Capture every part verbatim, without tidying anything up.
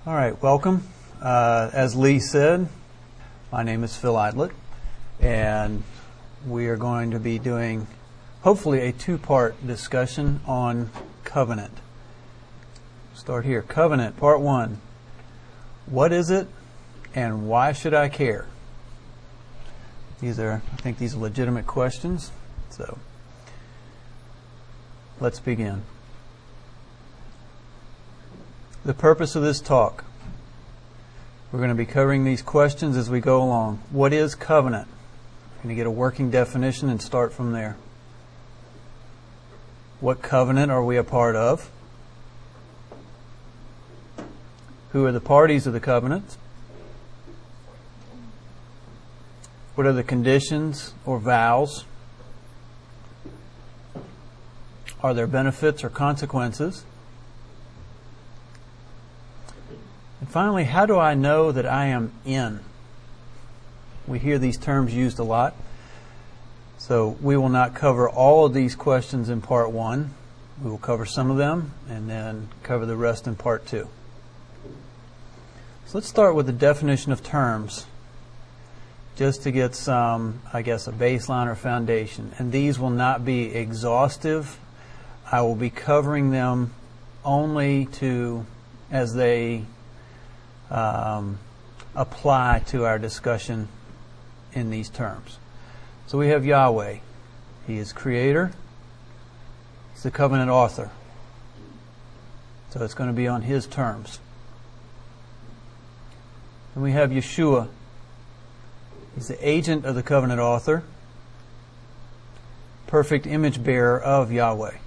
All right, welcome. Uh, as Lee said, my name is Phil Idlett, and we are going to be doing, hopefully, a two-part discussion on covenant. Start here. Covenant, part one. What is it, and why should I care? These are, I think, these are legitimate questions. So, let's begin. The purpose of this talk. We're going to be covering these questions as we go along. What is covenant? We're going to get a working definition and start from there. What covenant are we a part of? Who are the parties of the covenant? What are the conditions or vows? Are there benefits or consequences? And finally, how do I know that I am in? We hear these terms used a lot. So we will not cover all of these questions in part one. We will cover some of them and then cover the rest in part two. So let's start with the definition of terms, just to get some, I guess, a baseline or foundation. And these will not be exhaustive. I will be covering them only to, as they um, apply to our discussion in these terms. So we have Yahweh. He is creator. He's the covenant author. So it's going to be on His terms. And we have Yeshua. He's the agent of the covenant author, perfect image bearer of Yahweh.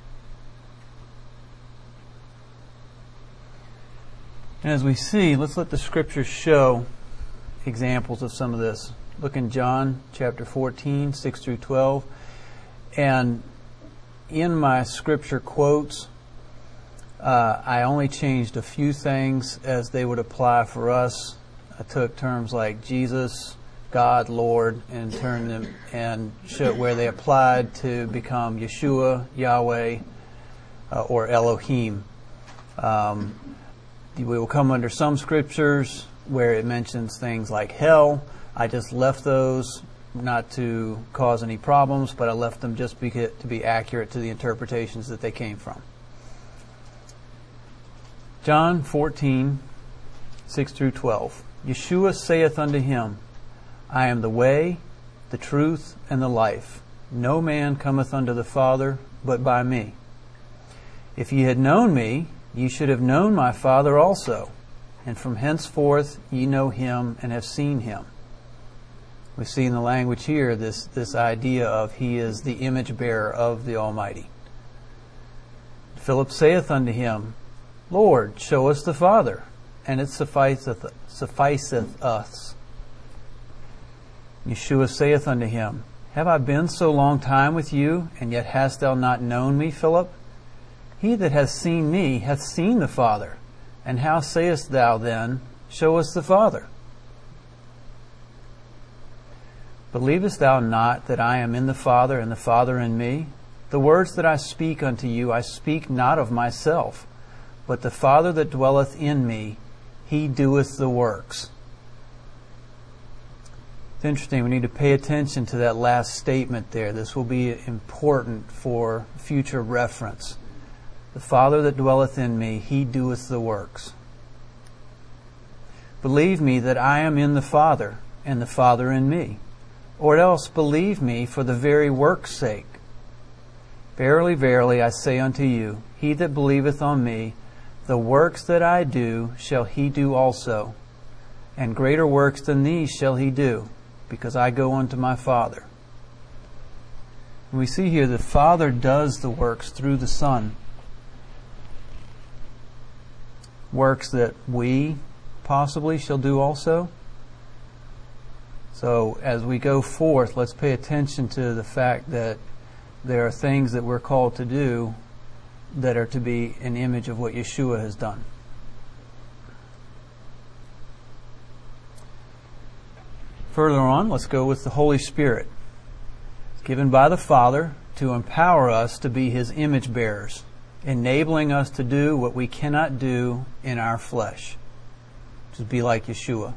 And as we see, let's let the scriptures show examples of some of this. Look in John chapter fourteen, six through twelve. And in my scripture quotes, uh, I only changed a few things as they would apply for us. I took terms like Jesus, God, Lord, and turned them and showed where they applied to become Yeshua, Yahweh, uh, or Elohim. Um, we will come under some scriptures where it mentions things like hell. I just left those not to cause any problems, but I left them just to be accurate to the interpretations that they came from. John fourteen, six through twelve. Yeshua saith unto him, I am the way, the truth, and the life. No man cometh unto the Father but by me. If ye had known me, ye should have known my Father also. And from henceforth ye know him and have seen him. We see in the language here this, this idea of he is the image bearer of the Almighty. Philip saith unto him, Lord, show us the Father, and it sufficeth, sufficeth us. Yeshua saith unto him, Have I been so long time with you, and yet hast thou not known me, Philip? He that hath seen me hath seen the Father. And how sayest thou then, Show us the Father? Believest thou not that I am in the Father, and the Father in me? The words that I speak unto you, I speak not of myself, but the Father that dwelleth in me, He doeth the works. It's interesting, we need to pay attention to that last statement there. This will be important for future reference. The Father that dwelleth in me, He doeth the works. Believe me that I am in the Father, and the Father in me. Or else believe me for the very work's sake. Verily, verily, I say unto you, he that believeth on me, the works that I do shall he do also, and greater works than these shall he do, because I go unto my Father. And we see here the Father does the works through the Son. Works that we possibly shall do also. So as we go forth, let's pay attention to the fact that there are things that we're called to do that are to be an image of what Yeshua has done. Further on, let's go with the Holy Spirit. It's given by the Father to empower us to be His image bearers, enabling us to do what we cannot do in our flesh. to be like Yeshua.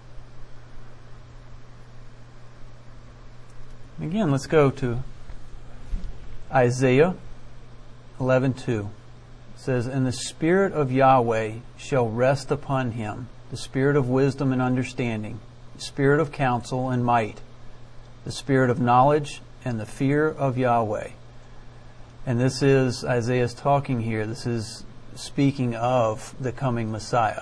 Again, let's go to Isaiah eleven two. It says, "And the Spirit of Yahweh shall rest upon him, the Spirit of wisdom and understanding, the Spirit of counsel and might, the Spirit of knowledge and the fear of Yahweh." And this is, Isaiah's talking here, this is speaking of the coming Messiah.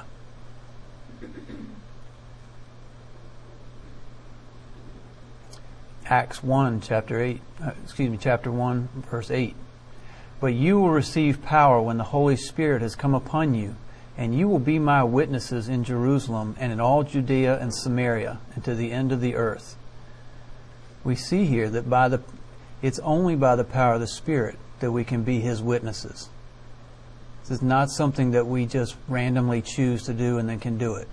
Acts one, chapter eight, uh, excuse me, chapter one, verse eight. "But you will receive power when the Holy Spirit has come upon you, and you will be my witnesses in Jerusalem and in all Judea and Samaria and to the end of the earth." We see here that by the it's only by the power of the Spirit that we can be His witnesses. This is not something that we just randomly choose to do and then can do it.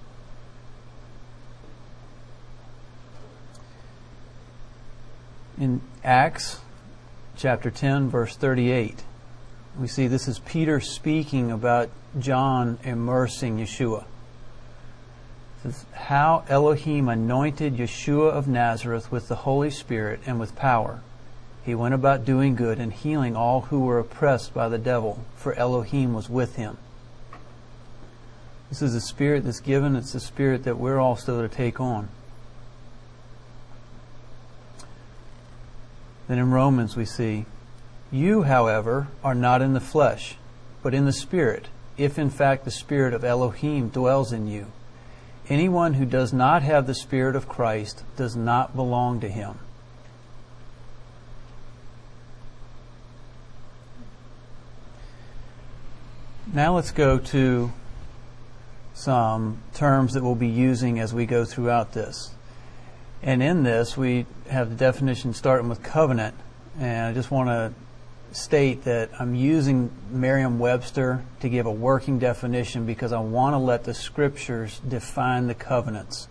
In Acts chapter ten, verse thirty-eight, we see this is Peter speaking about John immersing Yeshua. It says, "How Elohim anointed Yeshua of Nazareth with the Holy Spirit and with power. He went about doing good and healing all who were oppressed by the devil, for Elohim was with him." This is the Spirit that's given. It's the Spirit that we're also to take on. Then in Romans we see, "You, however, are not in the flesh, but in the Spirit, if in fact the Spirit of Elohim dwells in you. Anyone who does not have the Spirit of Christ does not belong to Him." Now let's go to some terms that we'll be using as we go throughout this. And in this, we have the definition starting with covenant. And I just want to state that I'm using Merriam-Webster to give a working definition because I want to let the Scriptures define the covenants.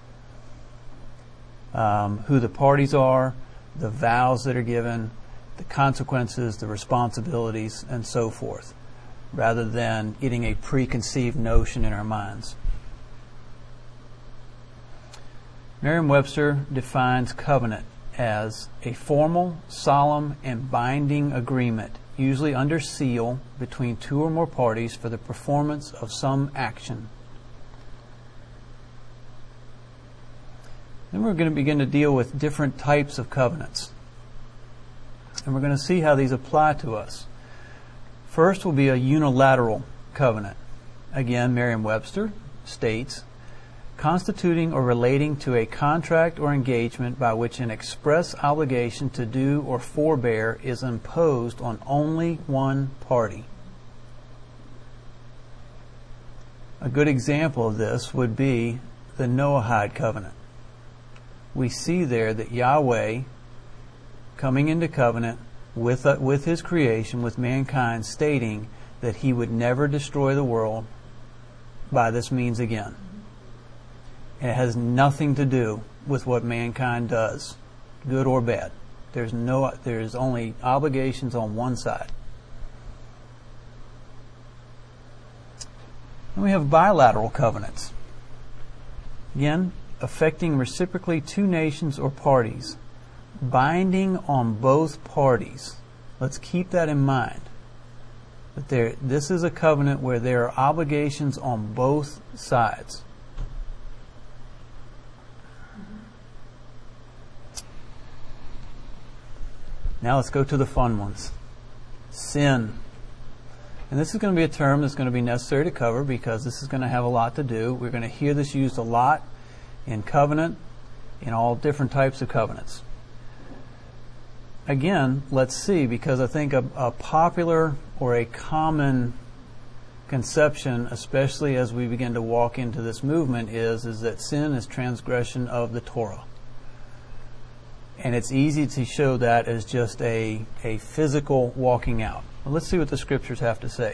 Um, who the parties are, the vows that are given, the consequences, the responsibilities, and so forth, rather than getting a preconceived notion in our minds. Merriam-Webster defines covenant as a formal, solemn, and binding agreement, usually under seal, between two or more parties for the performance of some action. Then we're going to begin to deal with different types of covenants. And we're going to see how these apply to us. First will be a unilateral covenant. Again, Merriam-Webster states, "Constituting or relating to a contract or engagement by which an express obligation to do or forbear is imposed on only one party." A good example of this would be the Noahide covenant. We see there that Yahweh, coming into covenant with, uh, with His creation, with mankind, stating that He would never destroy the world by this means again. It has nothing to do with what mankind does, good or bad. There's no, there's only obligations on one side. And we have bilateral covenants. Again, affecting reciprocally two nations or parties, binding on both parties. Let's keep that in mind. That there, this is a covenant where there are obligations on both sides. Now let's go to the fun ones. Sin. And this is going to be a term that's going to be necessary to cover because this is going to have a lot to do. We're going to hear this used a lot in covenant, in all different types of covenants. Again, let's see, because I think a, a popular or a common conception, especially as we begin to walk into this movement, is, is that sin is transgression of the Torah. And it's easy to show that as just a, a physical walking out. Well, let's see what the Scriptures have to say.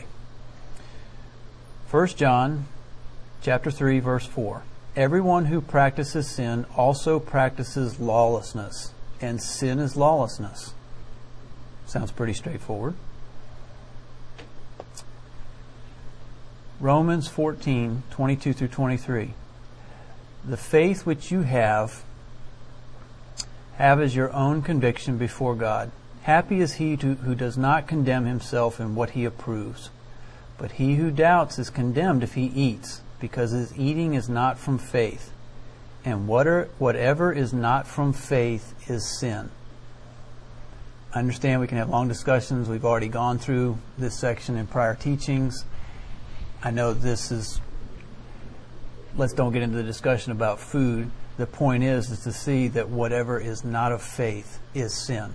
First John chapter three, verse four. "Everyone who practices sin also practices lawlessness, and sin is lawlessness." Sounds pretty straightforward. Romans fourteen, twenty-two through twenty-three. The faith which you have, have as your own conviction before God. Happy is he to, who does not condemn himself in what he approves. But he who doubts is condemned if he eats, because his eating is not from faith. And whatever is not from faith is sin. I understand we can have long discussions. We've already gone through this section in prior teachings. I know this is, let's don't get into the discussion about food. The point is, is to see that whatever is not of faith is sin.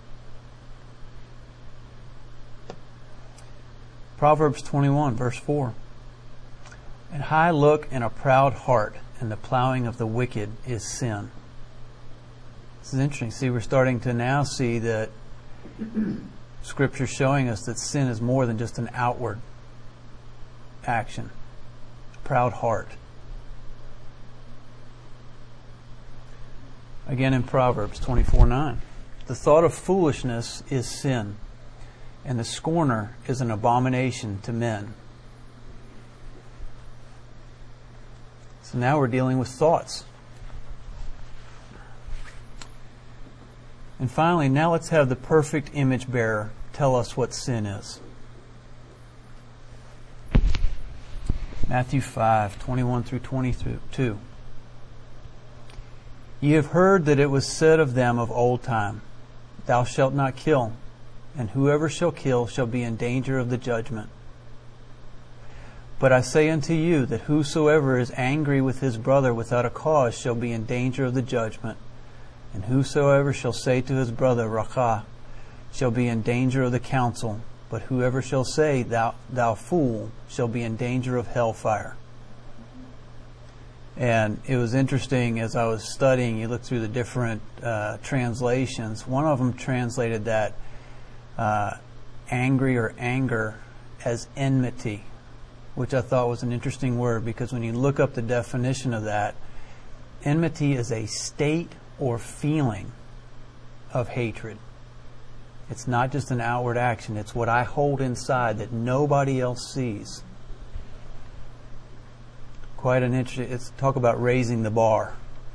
Proverbs twenty-one, verse four. A high look and a proud heart, and the plowing of the wicked is sin. This is interesting. See, we're starting to now see that Scripture showing us that sin is more than just an outward action. A proud heart. Again in Proverbs twenty-four nine. The thought of foolishness is sin, and the scorner is an abomination to men. So now we're dealing with thoughts. And finally, now let's have the perfect image bearer tell us what sin is. Matthew five, twenty-one through twenty-two. Ye have heard that it was said of them of old time, Thou shalt not kill, and whoever shall kill shall be in danger of the judgment. But I say unto you that whosoever is angry with his brother without a cause shall be in danger of the judgment. And whosoever shall say to his brother, Raca, shall be in danger of the council. But whoever shall say, Thou, thou fool, shall be in danger of hellfire. And it was interesting as I was studying, you look through the different uh, translations. One of them translated that uh, angry or anger as enmity, which I thought was an interesting word, because when you look up the definition of that, enmity is a state or feeling of hatred. It's not just an outward action. It's what I hold inside that nobody else sees. Quite an interesting, it's talk about raising the bar.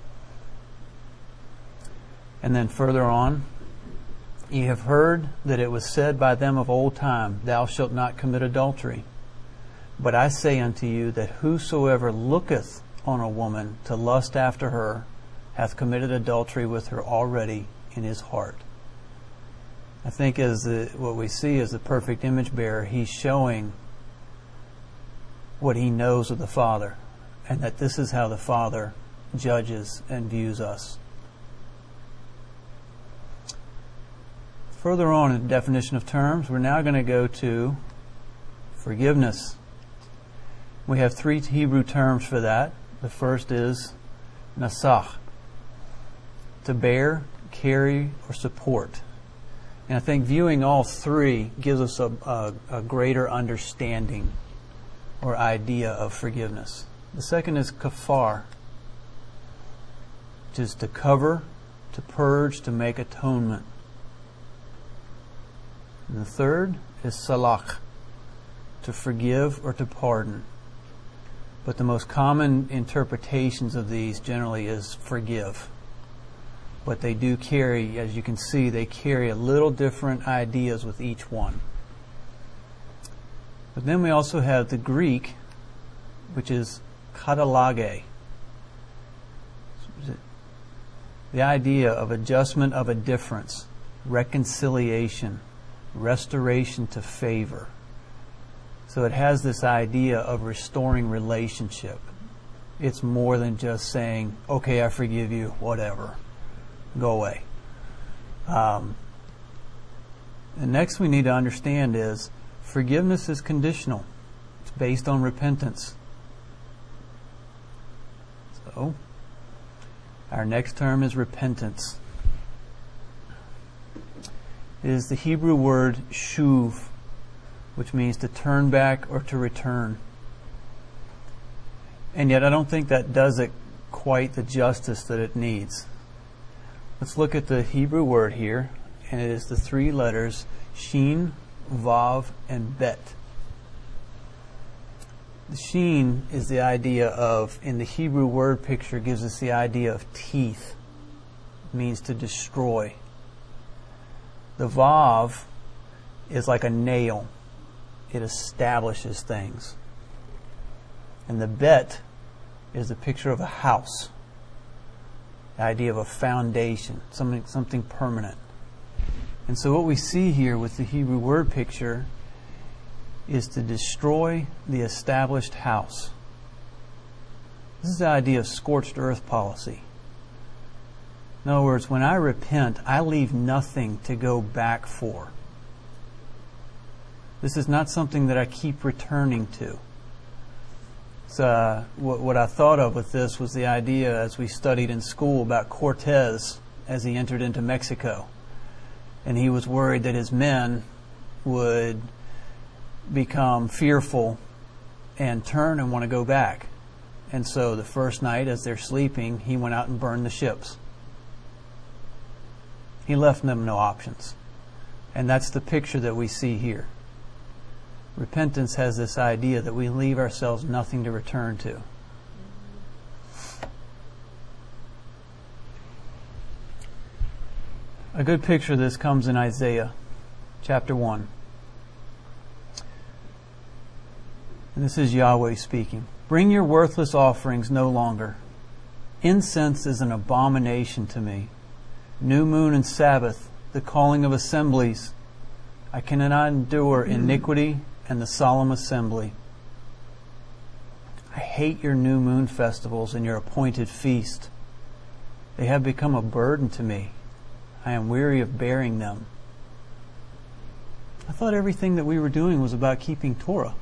And then further on, ye have heard that it was said by them of old time, Thou shalt not commit adultery. But I say unto you that whosoever looketh on a woman to lust after her hath committed adultery with her already in his heart. I think as the, what we see as the perfect image bearer, he's showing what he knows of the Father, and that this is how the Father judges and views us. Further on in the definition of terms, we're now going to go to forgiveness. We have three Hebrew terms for that. The first is nasach, to bear, carry, or support. And I think viewing all three gives us a, a, a greater understanding or idea of forgiveness. The second is kafar, which is to cover, to purge, to make atonement. And the third is salach, to forgive or to pardon. But the most common interpretations of these generally is forgive. But they do carry, as you can see, they carry a little different ideas with each one. But then we also have the Greek, which is katalage. The idea of adjustment of a difference, reconciliation, restoration to favor. So it has this idea of restoring relationship. It's more than just saying, okay, I forgive you, whatever. Go away. Um, the next we need to understand is forgiveness is conditional. It's based on repentance. So, our next term is repentance. It is the Hebrew word shuv, which means to turn back or to return. And yet I don't think that does it quite the justice that it needs. Let's look at the Hebrew word here, and it is the three letters Shin, Vav, and Bet. The sheen is the idea of, in the Hebrew word picture, gives us the idea of teeth. It means to destroy. The vav is like a nail. It establishes things. And the bet is the picture of a house. The idea of a foundation, something, something permanent. And so what we see here with the Hebrew word picture is to destroy the established house. This is the idea of scorched earth policy. In other words, when I repent, I leave nothing to go back for. This is not something that I keep returning to. So, uh, what, what I thought of with this was the idea, as we studied in school, about Cortez as he entered into Mexico. And he was worried that his men would become fearful and turn and want to go back. And so the first night, as they're sleeping, he went out and burned the ships. He left them no options. And that's the picture that we see here. Repentance has this idea that we leave ourselves nothing to return to. A good picture of this comes in Isaiah chapter one. And this is Yahweh speaking. Bring your worthless offerings no longer. Incense is an abomination to me. New moon and Sabbath, the calling of assemblies. I cannot endure iniquity and the solemn assembly. I hate your new moon festivals and your appointed feast. They have become a burden to me. I am weary of bearing them. I thought everything that we were doing was about keeping Torah.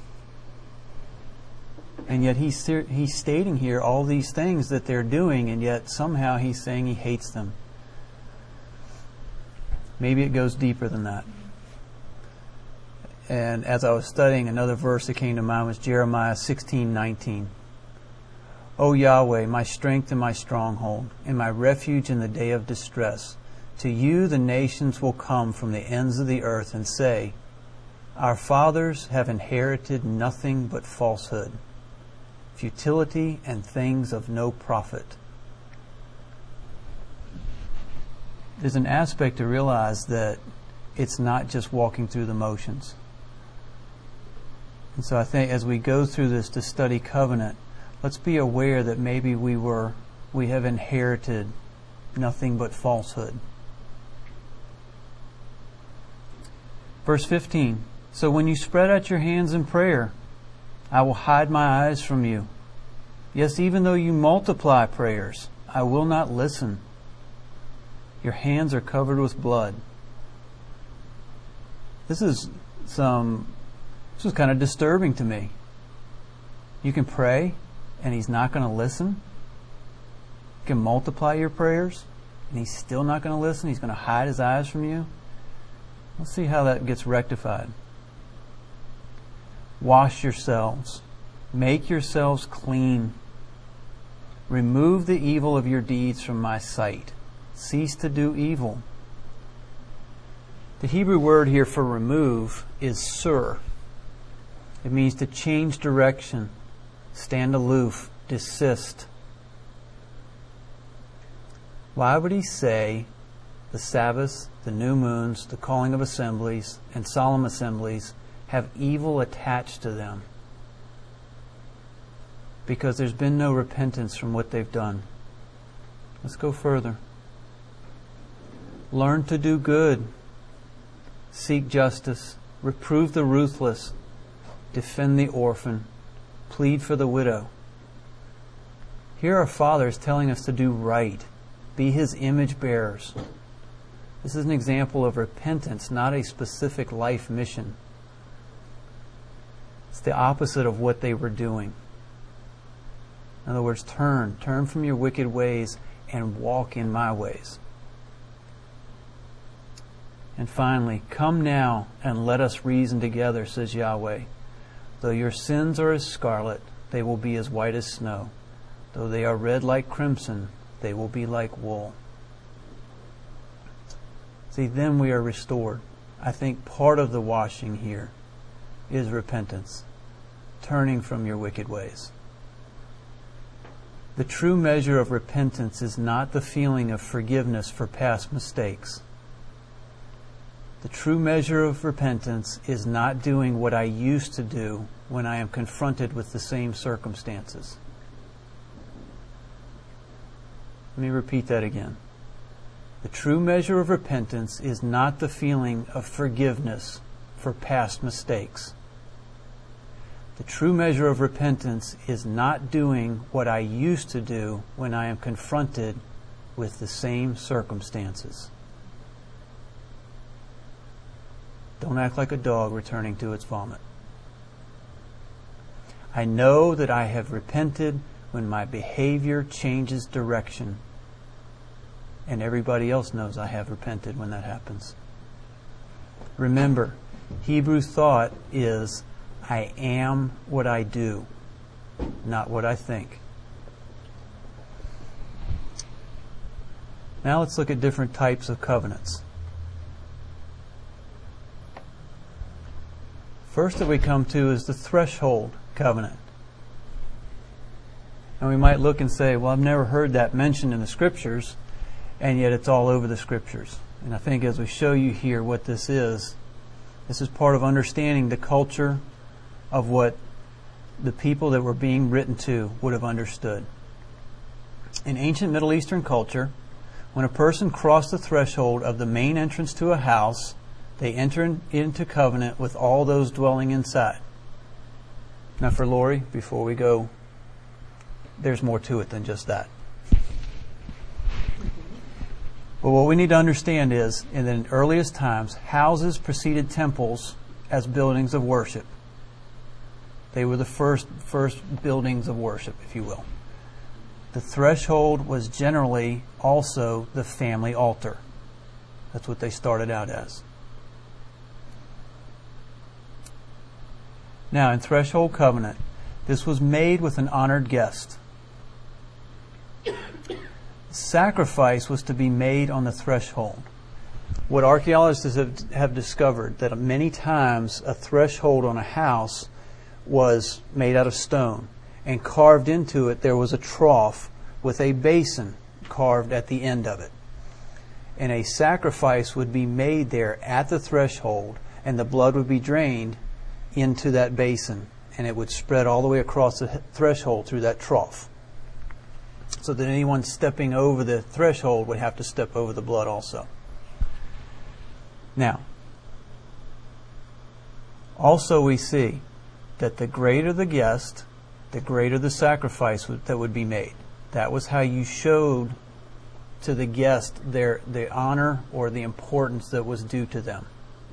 And yet he's, he's stating here all these things that they're doing, and yet somehow he's saying he hates them. Maybe it goes deeper than that. And as I was studying, another verse that came to mind was Jeremiah sixteen nineteen. O Yahweh, my strength and my stronghold, and my refuge in the day of distress. To you the nations will come from the ends of the earth and say, our fathers have inherited nothing but falsehood, futility and things of no profit. There's an aspect to realize that it's not just walking through the motions. And so I think as we go through this to study covenant, let's be aware that maybe we were, we have inherited nothing but falsehood. Verse fifteen. So when you spread out your hands in prayer, I will hide my eyes from you. Yes, even though you multiply prayers, I will not listen. Your hands are covered with blood. This is some, this is kind of disturbing to me. You can pray and He's not going to listen. You can multiply your prayers and He's still not going to listen. He's going to hide His eyes from you. Let's see how that gets rectified. Wash yourselves. Make yourselves clean. Remove the evil of your deeds from my sight. Cease to do evil. The Hebrew word here for remove is sur. It means to change direction, stand aloof, desist. Why would he say the Sabbaths, the new moons, the calling of assemblies, and solemn assemblies have evil attached to them? Because there's been no repentance from what they've done. Let's go further. Learn to do good. Seek justice. Reprove the ruthless. Defend the orphan. Plead for the widow. Here our Father is telling us to do right. Be His image bearers. This is an example of repentance, not a specific life mission. It's the opposite of what they were doing. In other words, turn. Turn from your wicked ways and walk in my ways. And finally, come now and let us reason together, says Yahweh. Though your sins are as scarlet, they will be as white as snow. Though they are red like crimson, they will be like wool. See, then we are restored. I think part of the washing here is repentance. turning from your wicked ways. The true measure of repentance is not the feeling of forgiveness for past mistakes. The true measure of repentance is not doing what I used to do when I am confronted with the same circumstances. Let me repeat that again. The true measure of repentance is not the feeling of forgiveness for past mistakes. The true measure of repentance is not doing what I used to do when I am confronted with the same circumstances. Don't act like a dog returning to its vomit. I know that I have repented when my behavior changes direction. And everybody else knows I have repented when that happens. Remember, Hebrew thought is, I am what I do, not what I think. Now let's look at different types of covenants. First that we come to is the threshold covenant. And we might look and say, well, I've never heard that mentioned in the Scriptures, and yet it's all over the Scriptures. And I think as we show you here what this is, this is part of understanding the culture of what the people that were being written to would have understood. In ancient Middle Eastern culture, when a person crossed the threshold of the main entrance to a house, they entered into covenant with all those dwelling inside. Now for Lori, before we go, there's more to it than just that. But what we need to understand is, in the earliest times, houses preceded temples as buildings of worship. They were the first first buildings of worship, if you will. The threshold was generally also the family altar. That's what they started out as. Now, in threshold covenant, this was made with an honored guest. Sacrifice was to be made on the threshold. What archaeologists have, have discovered, that many times a threshold on a house was made out of stone, and carved into it there was a trough with a basin carved at the end of it. And a sacrifice would be made there at the threshold, and the blood would be drained into that basin, and it would spread all the way across the threshold through that trough, so that anyone stepping over the threshold would have to step over the blood also. Now, also we see that the greater the guest, the greater the sacrifice that would be made. That was how you showed to the guest their the honor or the importance that was due to them.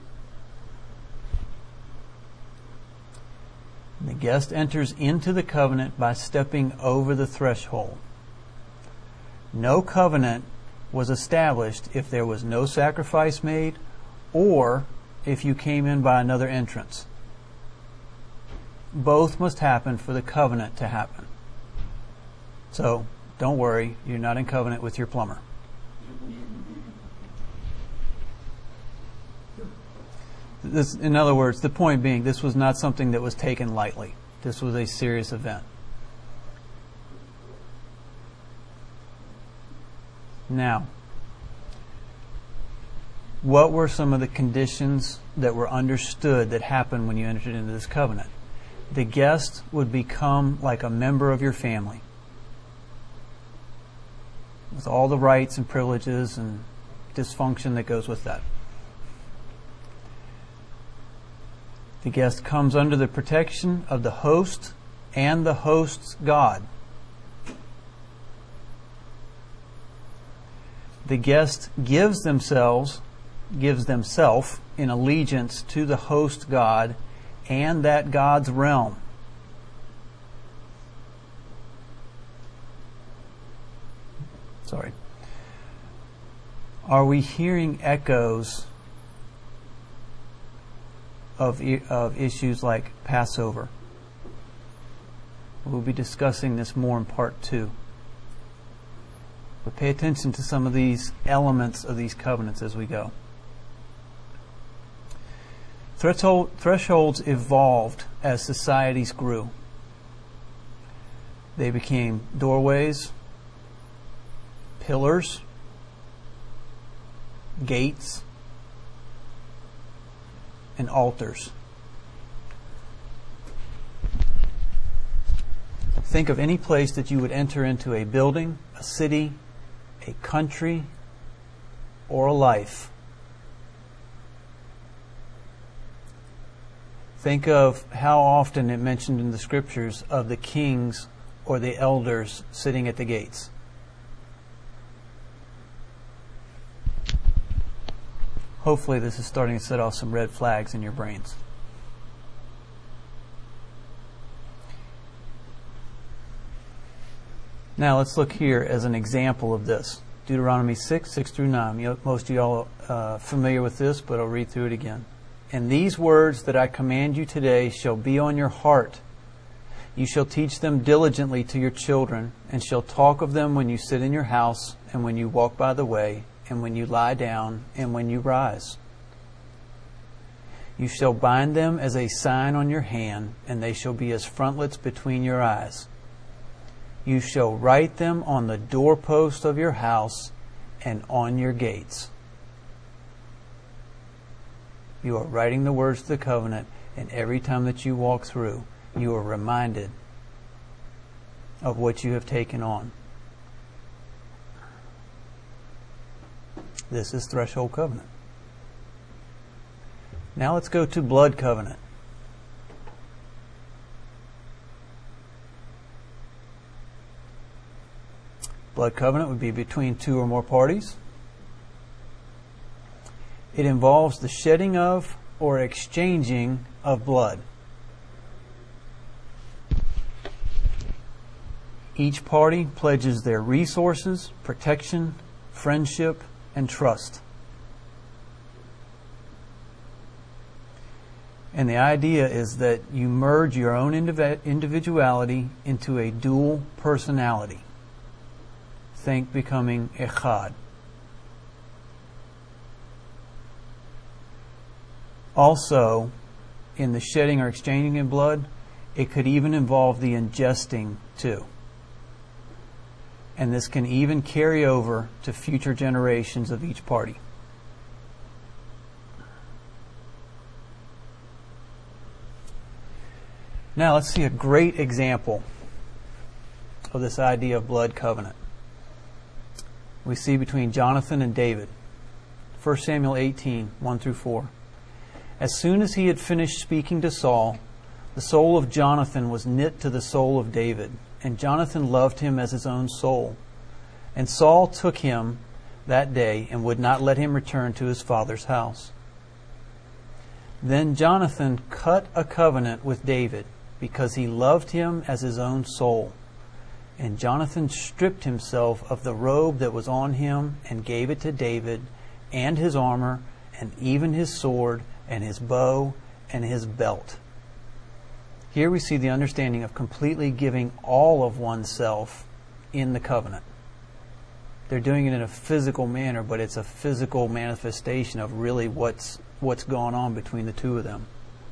The guest enters into the covenant by stepping over the threshold. No covenant was established if there was no sacrifice made, or if you came in by another entrance. Both must happen for the covenant to happen. So, don't worry, you're not in covenant with your plumber. This, in other words, the point being, this was not something that was taken lightly. This was a serious event. Now, what were some of the conditions that were understood that happened when you entered into this covenant? The guest would become like a member of your family, with all the rights and privileges and dysfunction that goes with that. The guest comes under the protection of the host and the host's God. The guest gives themselves, gives themselves in allegiance to the host God and that God's realm. Sorry. Are we hearing echoes of, of issues like Passover? We'll be discussing this more in part two. But pay attention to some of these elements of these covenants as we go. Threshold, thresholds evolved as societies grew. They became doorways, pillars, gates, and altars. Think of any place that you would enter into: a building, a city, a country, or a life. Think of how often it mentioned in the scriptures of the kings or the elders sitting at the gates. Hopefully this is starting to set off some red flags in your brains. Now let's look here as an example of this. Deuteronomy six, six through nine. You know, most of y'all are uh, familiar with this, but I'll read through it again. And these words that I command you today shall be on your heart. You shall teach them diligently to your children, and shall talk of them when you sit in your house, and when you walk by the way, and when you lie down, and when you rise. You shall bind them as a sign on your hand, and they shall be as frontlets between your eyes. You shall write them on the doorpost of your house and on your gates. You are writing the words of the covenant, and every time that you walk through, you are reminded of what you have taken on. This is threshold covenant. Now let's go to blood covenant. Blood covenant would be between two or more parties. It involves the shedding of or exchanging of blood. Each party pledges their resources, protection, friendship, and trust. And the idea is that you merge your own individuality into a dual personality. Think becoming echad. Also, in the shedding or exchanging of blood, it could even involve the ingesting too. And this can even carry over to future generations of each party. Now let's see a great example of this idea of blood covenant. We see between Jonathan and David. First Samuel eighteen, one through four. As soon as he had finished speaking to Saul, the soul of Jonathan was knit to the soul of David, and Jonathan loved him as his own soul. And Saul took him that day and would not let him return to his father's house. Then Jonathan cut a covenant with David, because he loved him as his own soul. And Jonathan stripped himself of the robe that was on him and gave it to David, and his armor, and even his sword, and his bow, and his belt. Here we see the understanding of completely giving all of oneself in the covenant. They're doing it in a physical manner, but it's a physical manifestation of really what's what's going on between the two of them.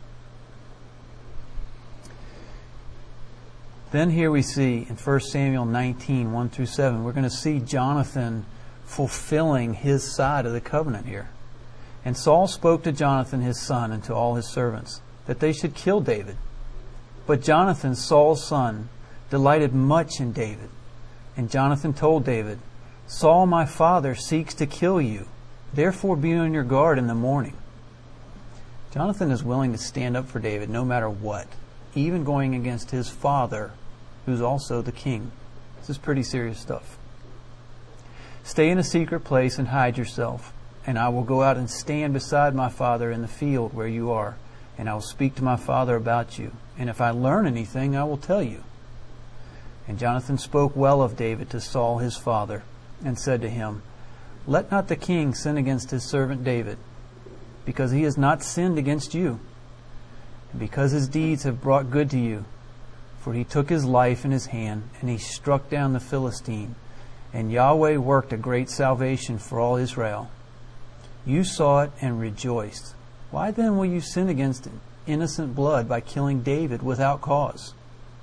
Then here we see in First Samuel nineteen, one through seven, we're going to see Jonathan fulfilling his side of the covenant here. And Saul spoke to Jonathan his son and to all his servants, that they should kill David. But Jonathan, Saul's son, delighted much in David. And Jonathan told David, Saul my father seeks to kill you. Therefore be on your guard in the morning. Jonathan is willing to stand up for David no matter what, even going against his father, who's also the king. This is pretty serious stuff. Stay in a secret place and hide yourself, and I will go out and stand beside my father in the field where you are, and I will speak to my father about you. And if I learn anything, I will tell you. And Jonathan spoke well of David to Saul his father, and said to him, Let not the king sin against his servant David, because he has not sinned against you, and because his deeds have brought good to you. For he took his life in his hand, and he struck down the Philistine, and Yahweh worked a great salvation for all Israel. You saw it and rejoiced, Why then will you sin against innocent blood by killing David without cause?"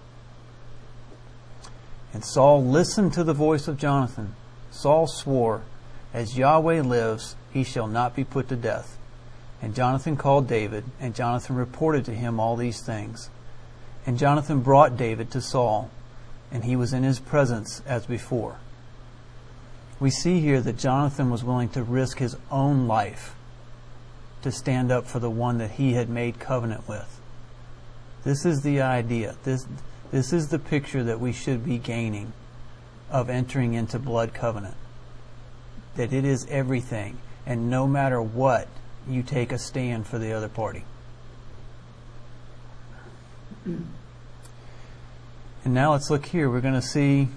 And Saul listened to the voice of Jonathan. Saul swore, "As Yahweh lives, he shall not be put to death." And Jonathan called David, and Jonathan reported to him all these things. And Jonathan brought David to Saul, and he was in his presence as before. We see here that Jonathan was willing to risk his own life to stand up for the one that he had made covenant with. This is the idea. This, this is the picture that we should be gaining of entering into blood covenant. That it is everything, and no matter what, you take a stand for the other party. And now let's look here. We're going to see,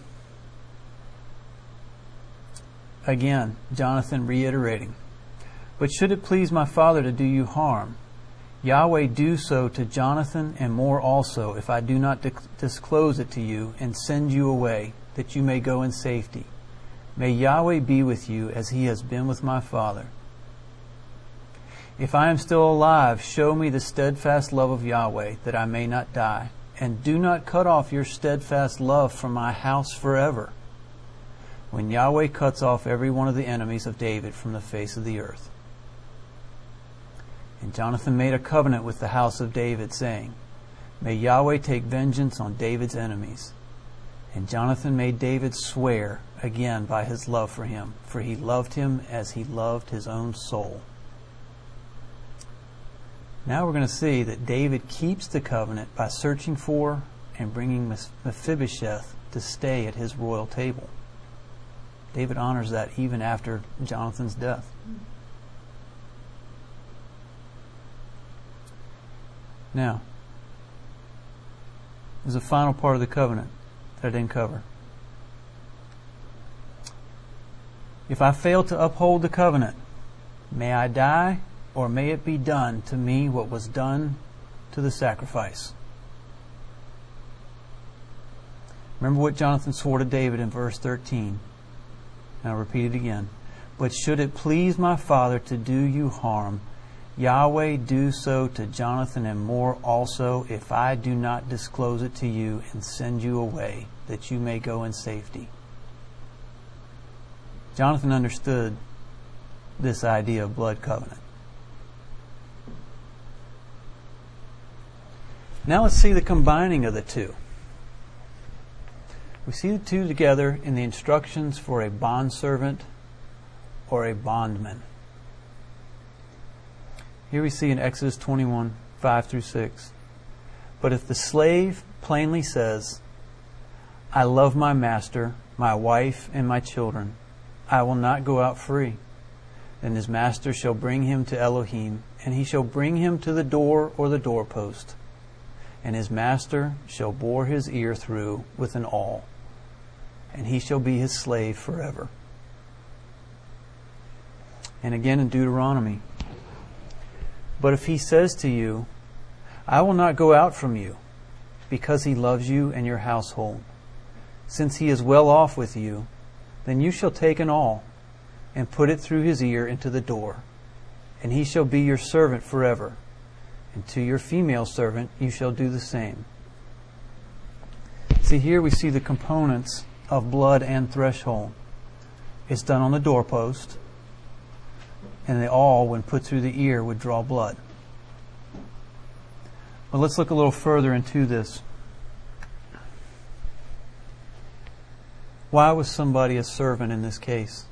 again, Jonathan reiterating, "But should it please my father to do you harm, Yahweh do so to Jonathan and more also, if I do not di- disclose it to you and send you away, that you may go in safety. May Yahweh be with you as he has been with my father. If I am still alive, show me the steadfast love of Yahweh, that I may not die. And do not cut off your steadfast love from my house forever, when Yahweh cuts off every one of the enemies of David from the face of the earth." And Jonathan made a covenant with the house of David, saying, "May Yahweh take vengeance on David's enemies." And Jonathan made David swear again by his love for him, for he loved him as he loved his own soul. Now we're going to see that David keeps the covenant by searching for and bringing Mephibosheth to stay at his royal table. David honors that even after Jonathan's death. Now, there's a final part of the covenant that I didn't cover. "If I fail to uphold the covenant, may I die, or may it be done to me what was done to the sacrifice." Remember what Jonathan swore to David in verse thirteen. And I'll repeat it again. "But should it please my father to do you harm, Yahweh do so to Jonathan and more also, if I do not disclose it to you and send you away, that you may go in safety." Jonathan understood this idea of blood covenant. Now let's see the combining of the two. We see the two together in the instructions for a bondservant or a bondman. Here we see in Exodus twenty-one, five through six. "But if the slave plainly says, 'I love my master, my wife, and my children, I will not go out free,' then his master shall bring him to Elohim, and he shall bring him to the door or the doorpost. And his master shall bore his ear through with an awl, and he shall be his slave forever." And again in Deuteronomy, "But if he says to you, 'I will not go out from you,' because he loves you and your household, since he is well off with you, then you shall take an awl and put it through his ear into the door, and he shall be your servant forever. And to your female servant you shall do the same." See, here we see the components of blood and threshold. It's done on the doorpost, and the awl, when put through the ear, would draw blood. But let's look a little further into this. Why was somebody a servant in this case?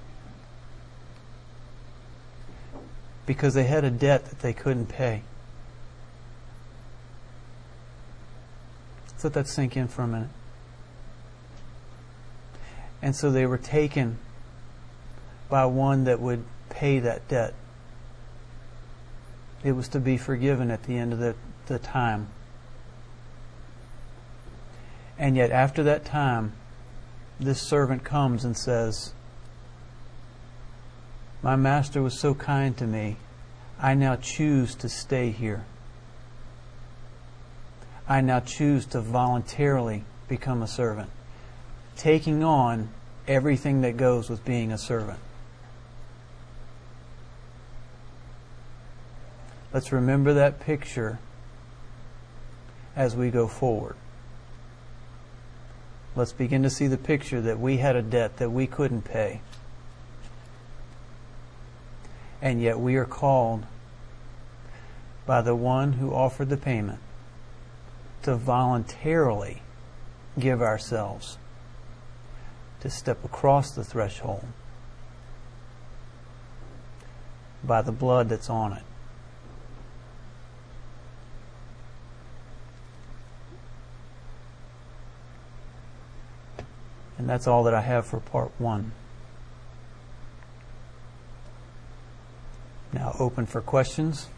Because they had a debt that they couldn't pay. Let that sink in for a minute. And so they were taken by one that would pay that debt. It was to be forgiven at the end of the, the time. And yet after that time, this servant comes and says, "My master was so kind to me, I now choose to stay here. I now choose to voluntarily become a servant," taking on everything that goes with being a servant. Let's remember that picture as we go forward. Let's begin to see the picture that we had a debt that we couldn't pay. And yet we are called by the one who offered the payment to voluntarily give ourselves, to step across the threshold by the blood that's on it. And that's all that I have for part one. Now open for questions.